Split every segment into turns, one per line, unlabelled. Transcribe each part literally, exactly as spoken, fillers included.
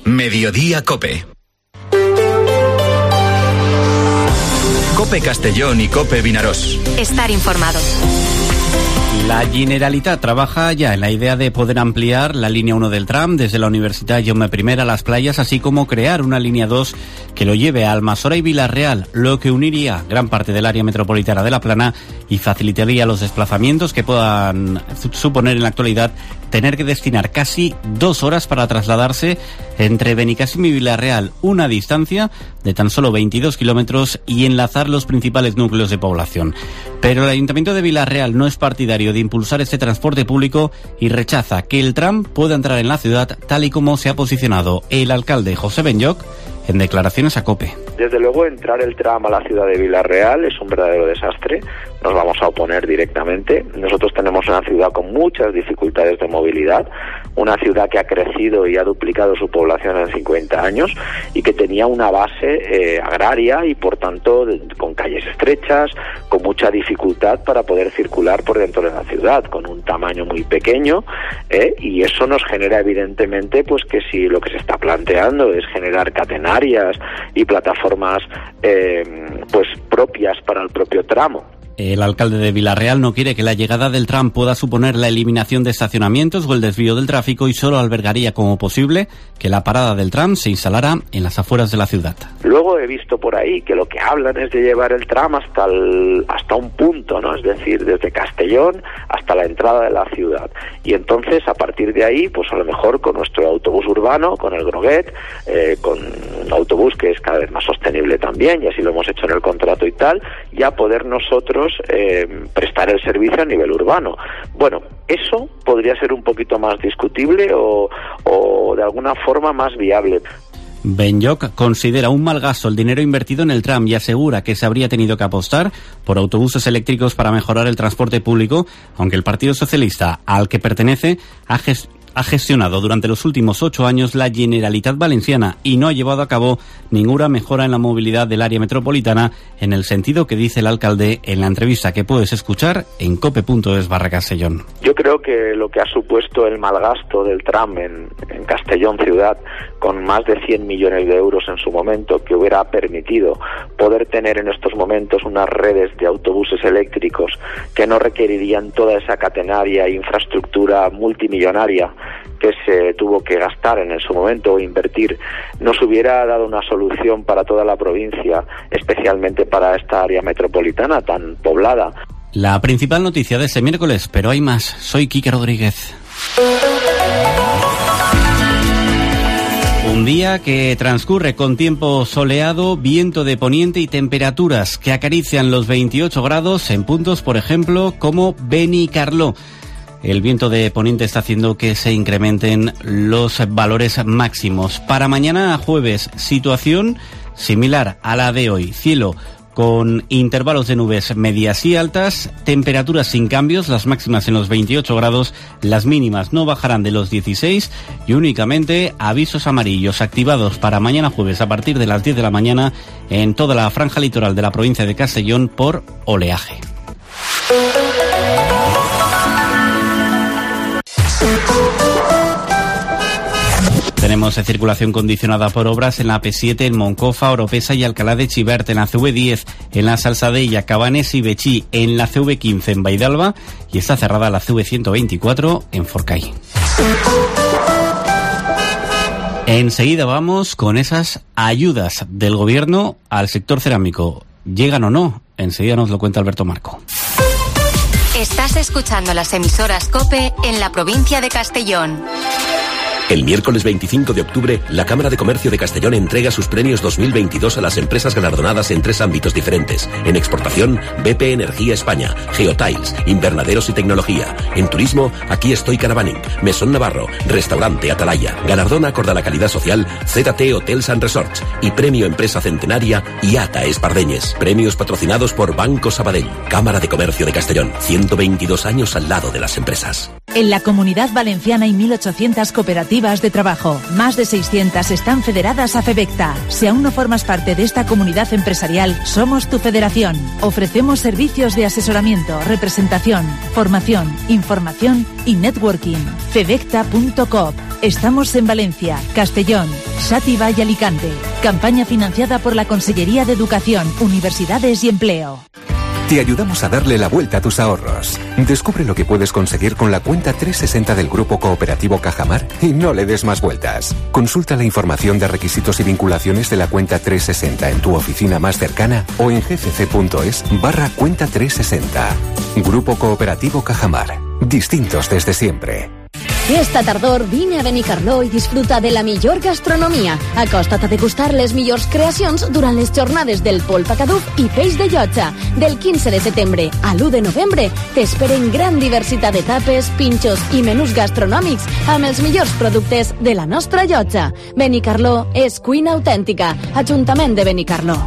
Mediodía COPE. COPE Castellón y COPE Vinaròs.
Estar informado.
La Generalitat trabaja ya en la idea de poder ampliar la línea uno del tram desde la Universitat Jaume I a las playas, así como crear una línea dos que lo lleve a Almassora y Vila-real, lo que uniría gran parte del área metropolitana de La Plana y facilitaría los desplazamientos que puedan suponer en la actualidad tener que destinar casi dos horas para trasladarse entre Benicàssim y Vila-real, una distancia de tan solo veintidós kilómetros, y enlazar los principales núcleos de población. Pero el Ayuntamiento de Vila-real no es partidario de impulsar este transporte público y rechaza que el tram pueda entrar en la ciudad, tal y como se ha posicionado el alcalde José Benlloch en declaraciones a COPE.
Desde luego, entrar el tram a la ciudad de Vila-real es un verdadero desastre. Nos vamos a oponer directamente. Nosotros tenemos una ciudad con muchas dificultades de movilidad, una ciudad que ha crecido y ha duplicado su población en cincuenta años y que tenía una base eh, agraria y, por tanto, de, con calles estrechas, con mucha dificultad para poder circular por dentro de la ciudad, con un tamaño muy pequeño, eh, y eso nos genera, evidentemente, pues que si lo que se está planteando es generar catenarias y plataformas eh, pues propias para el propio tramo.
El alcalde de Vila-real no quiere que la llegada del tram pueda suponer la eliminación de estacionamientos o el desvío del tráfico, y solo albergaría como posible que la parada del tram se instalara en las afueras de la ciudad.
Luego he visto por ahí que lo que hablan es de llevar el tram hasta el, hasta un punto, ¿no? Es decir, desde Castellón hasta la entrada de la ciudad. Y entonces, a partir de ahí, pues a lo mejor con nuestro autobús urbano, con el Groguet, eh, con un autobús que es cada vez más sostenible también, y así lo hemos hecho en el contrato y tal, ya poder nosotros Eh, prestar el servicio a nivel urbano. Bueno, eso podría ser un poquito más discutible o, o de alguna forma más viable.
Benlloch considera un mal gasto el dinero invertido en el tram y asegura que se habría tenido que apostar por autobuses eléctricos para mejorar el transporte público, aunque el Partido Socialista, al que pertenece, ha gestionado ha gestionado durante los últimos ocho años la Generalitat Valenciana y no ha llevado a cabo ninguna mejora en la movilidad del área metropolitana, en el sentido que dice el alcalde en la entrevista que puedes escuchar en cope.es barra Castellón.
Yo creo que lo que ha supuesto el mal gasto del tram en, en Castellón ciudad, con más de cien millones de euros en su momento, que hubiera permitido poder tener en estos momentos unas redes de autobuses eléctricos que no requerirían toda esa catenaria e infraestructura multimillonaria que se tuvo que gastar en su momento o invertir, nos hubiera dado una solución para toda la provincia, especialmente para esta área metropolitana tan poblada.
La principal noticia de este miércoles, pero hay más. Soy Quique Rodríguez. Un día que transcurre con tiempo soleado, viento de poniente y temperaturas que acarician los veintiocho grados en puntos, por ejemplo, como Benicarló. El viento de poniente está haciendo que se incrementen los valores máximos. Para mañana jueves, situación similar a la de hoy. Cielo con intervalos de nubes medias y altas, temperaturas sin cambios, las máximas en los veintiocho grados, las mínimas no bajarán de los dieciséis y únicamente avisos amarillos activados para mañana jueves a partir de las diez de la mañana en toda la franja litoral de la provincia de Castellón por oleaje. Tenemos circulación condicionada por obras en la A P siete, en Moncofa, Oropesa y Alcalá de Xivert, en la C V diez, en la Salsadella, Cabanes y Betxí, en la C V quince en Baidalba, y está cerrada la C V ciento veinticuatro en Forcall. Enseguida vamos con esas ayudas del gobierno al sector cerámico. ¿Llegan o no? Enseguida nos lo cuenta Alberto Marco.
Estás escuchando las emisoras COPE en la provincia de Castellón.
El miércoles veinticinco de octubre, la Cámara de Comercio de Castellón entrega sus premios dos mil veintidós a las empresas galardonadas en tres ámbitos diferentes. En exportación, B P Energía España, Geotiles, Invernaderos y Tecnología. En turismo, Aquí Estoy Caravaning, Mesón Navarro, Restaurante Atalaya. Galardona acorde a la calidad social, Z T Hotels and Resorts. Y Premio Empresa Centenaria, I A T A Espardeñes. Premios patrocinados por Banco Sabadell. Cámara de Comercio de Castellón. ciento veintidós años al lado de las empresas.
En la Comunidad Valenciana hay mil ochocientas cooperativas de trabajo. Más de seiscientas están federadas a FEVECTA. Si aún no formas parte de esta comunidad empresarial, somos tu federación. Ofrecemos servicios de asesoramiento, representación, formación, información y networking. fevecta punto com. Estamos en Valencia, Castellón, Xàtiva y Alicante. Campaña financiada por la Consellería de Educación, Universidades y Empleo.
Te ayudamos a darle la vuelta a tus ahorros. Descubre lo que puedes conseguir con la cuenta trescientos sesenta del Grupo Cooperativo Cajamar y no le des más vueltas. Consulta la información de requisitos y vinculaciones de la cuenta trescientos sesenta en tu oficina más cercana o en gcc.es barra cuenta trescientos sesenta. Grupo Cooperativo Cajamar. Distintos desde siempre.
Esta tardor vine a Benicarló i disfruta de la millor gastronomia. Acosta't a degustar les millors creacions durant les jornades del polpa caduf i peix de llotja. Del quinze de setembre a l'u de novembre t'esperen gran diversitat de tapes, pinxos i menús gastronòmics amb els millors productes de la nostra llotja. Benicarló és cuina autèntica. Ajuntament de Benicarló.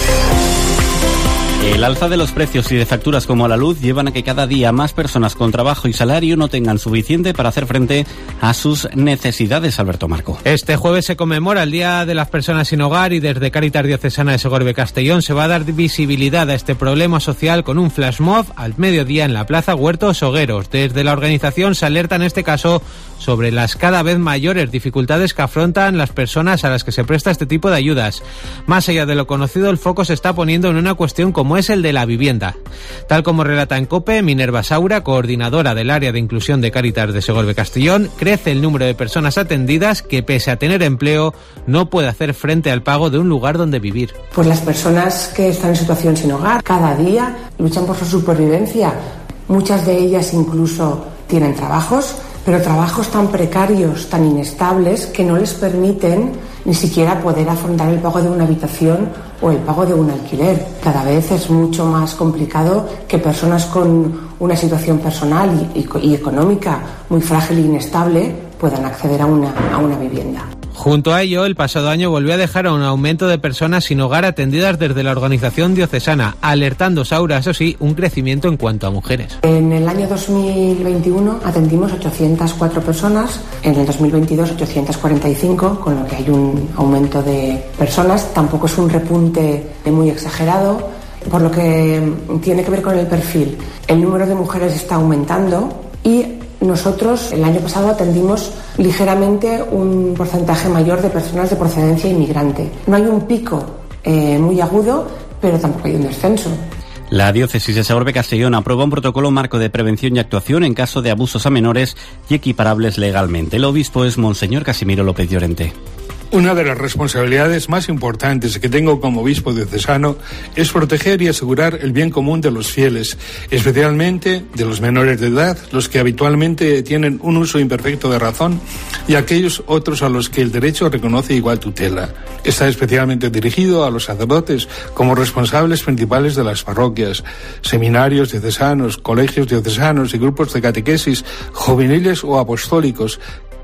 El alza de los precios y de facturas como la luz llevan a que cada día más personas con trabajo y salario no tengan suficiente para hacer frente a sus necesidades. Alberto Marco.
Este jueves se conmemora el Día de las Personas sin Hogar y desde Cáritas Diocesana de Segorbe-Castellón se va a dar visibilidad a este problema social con un flash mob al mediodía en la Plaza Huertos Hogueros. Desde la organización se alerta en este caso sobre las cada vez mayores dificultades que afrontan las personas a las que se presta este tipo de ayudas. Más allá de lo conocido, el foco se está poniendo en una cuestión como es el de la vivienda. Tal como relata en COPE, Minerva Saura, coordinadora del área de inclusión de Cáritas de Segorbe-Castellón, crece el número de personas atendidas que, pese a tener empleo, no puede hacer frente al pago de un lugar donde vivir.
Pues las personas que están en situación sin hogar, cada día luchan por su supervivencia. Muchas de ellas incluso tienen trabajos, pero trabajos tan precarios, tan inestables, que no les permiten ni siquiera poder afrontar el pago de una habitación o el pago de un alquiler. Cada vez es mucho más complicado que personas con una situación personal y, y, y económica muy frágil e inestable puedan acceder a una, a una vivienda.
Junto a ello, el pasado año volvió a dejar a un aumento de personas sin hogar atendidas desde la organización diocesana, alertando Saura, eso sí, un crecimiento en cuanto a mujeres.
En el año dos mil veintiuno atendimos ochocientas cuatro personas, en el dos mil veintidós ochocientas cuarenta y cinco, con lo que hay un aumento de personas. Tampoco es un repunte muy exagerado, por lo que tiene que ver con el perfil. El número de mujeres está aumentando y nosotros el año pasado atendimos ligeramente un porcentaje mayor de personas de procedencia inmigrante. No hay un pico eh, muy agudo, pero tampoco hay un descenso.
La diócesis de Segorbe-Castellón aprueba un protocolo marco de prevención y actuación en caso de abusos a menores y equiparables legalmente. El obispo es Monseñor Casimiro López Llorente.
Una de las responsabilidades más importantes que tengo como obispo diocesano es proteger y asegurar el bien común de los fieles, especialmente de los menores de edad, los que habitualmente tienen un uso imperfecto de razón, y aquellos otros a los que el derecho reconoce igual tutela. Está especialmente dirigido a los sacerdotes como responsables principales de las parroquias, seminarios diocesanos, colegios diocesanos y grupos de catequesis juveniles o apostólicos.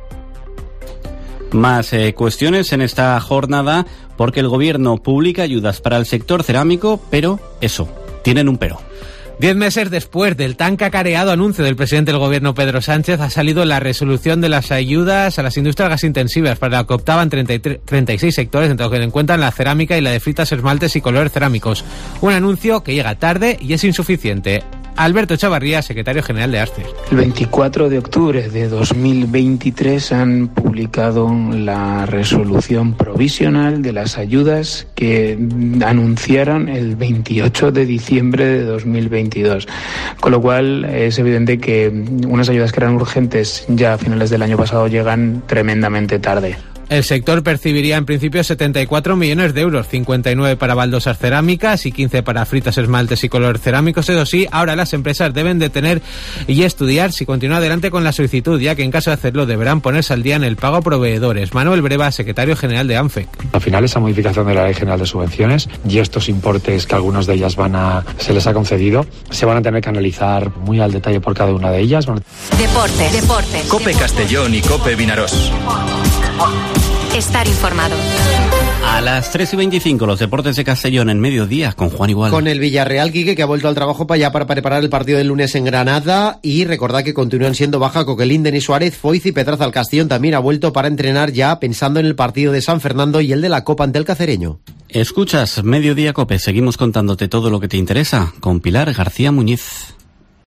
Más eh, cuestiones en esta jornada, porque el gobierno publica ayudas para el sector cerámico, pero eso, tienen un pero.
Diez meses después del tan cacareado anuncio del presidente del gobierno Pedro Sánchez, ha salido la resolución de las ayudas a las industrias gasintensivas, para la que optaban treinta y tres, treinta y seis sectores, entre los que se encuentran la cerámica y la de fritas, esmaltes y colores cerámicos. Un anuncio que llega tarde y es insuficiente. Alberto Chavarría, secretario general de ASCER.
El veinticuatro de octubre de dos mil veintitrés han publicado la resolución provisional de las ayudas que anunciaron el veintiocho de diciembre de dos mil veintidós. Con lo cual es evidente que unas ayudas que eran urgentes ya a finales del año pasado llegan tremendamente tarde.
El sector percibiría en principio setenta y cuatro millones de euros, cincuenta y nueve para baldosas cerámicas y quince para fritas, esmaltes y colores cerámicos. Eso sí, ahora las empresas deben de tener y estudiar si continúa adelante con la solicitud, ya que en caso de hacerlo deberán ponerse al día en el pago a proveedores. Manuel Breva, secretario general de ANFEC.
Al final, esa modificación de la Ley General de Subvenciones y estos importes que algunos de ellas van a se les ha concedido, se van a tener que analizar muy al detalle por cada una de ellas.
Deportes, deportes.
COPE Castellón y COPE Vinaroz.
Estar informado.
A las tres y veinticinco, los deportes de Castellón en mediodía con Juan Igual.
Con el Villarreal, Quique, que ha vuelto al trabajo para allá para preparar el partido del lunes en Granada. Y recordad que continúan siendo baja Coquelín, Denis Suárez, Foiz y Pedraza. El Castellón también ha vuelto para entrenar ya pensando en el partido de San Fernando y el de la Copa ante el Cacereño.
Escuchas Mediodía COPE. Seguimos contándote todo lo que te interesa con Pilar García Muñiz.